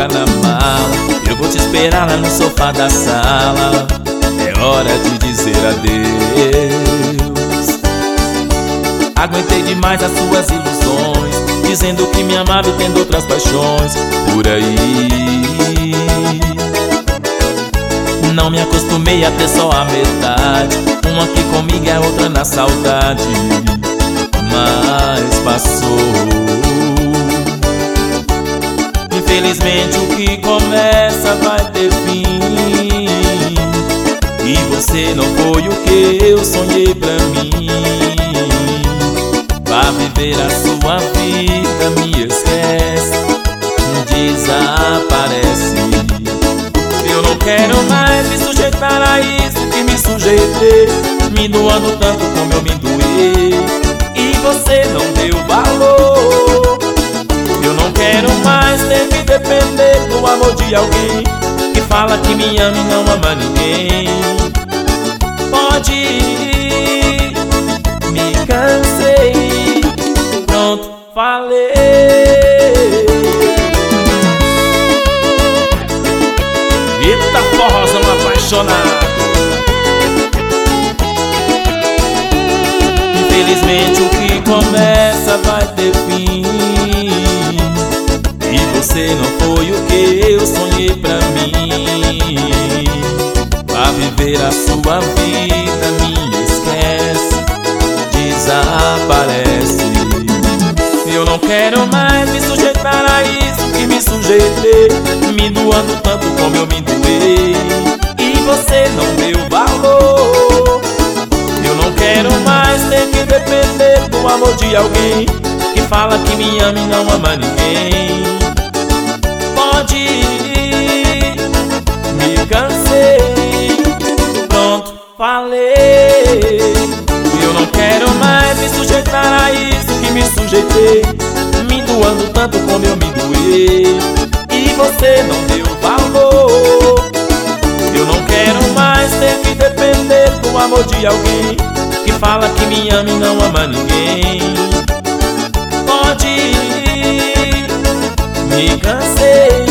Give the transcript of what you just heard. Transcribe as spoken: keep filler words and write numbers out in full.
coloca na mala. Eu vou te esperar lá no sofá da sala. É hora de dizer adeus. Aguentei demais as suas ilusões, dizendo que me amava e tendo outras paixões por aí. Não me acostumei a ter só a metade, uma aqui comigo e a outra na saudade. Mas passou. Infelizmente o que começa vai ter fim, e você não foi o que eu sonhei pra mim. Vá viver a sua vida, me esquece, desaparece. Eu não quero mais me sujeitar a isso que me sujeitei, me doando tanto como eu me doei, e você não deu valor. Eu não quero mais ter que depender do amor de alguém que fala que me ama e não ama ninguém. Pode ir, me cansei, pronto, falei. Eita forrozão apaixonado. Infelizmente o que começa vai ter fim, e você não foi o que eu sonhei pra mim. Vá viver a sua vida, me esquece, desaparece. Eu não quero mais me sujeitar a isso que me sujeitei, me doando tanto como eu me doei, e você não deu valor. Eu não quero mais ter que depender do amor de alguém que fala que me ama e não ama ninguém. Pode ir, me cansei, pronto, falei. Eu não quero mais me sujeitar a isso que me sujeitei, me doando tanto como eu me doei, e você não deu valor. Eu não quero mais ter que depender do amor de alguém que fala que me ama e não ama ninguém. Pode ir, me cansei,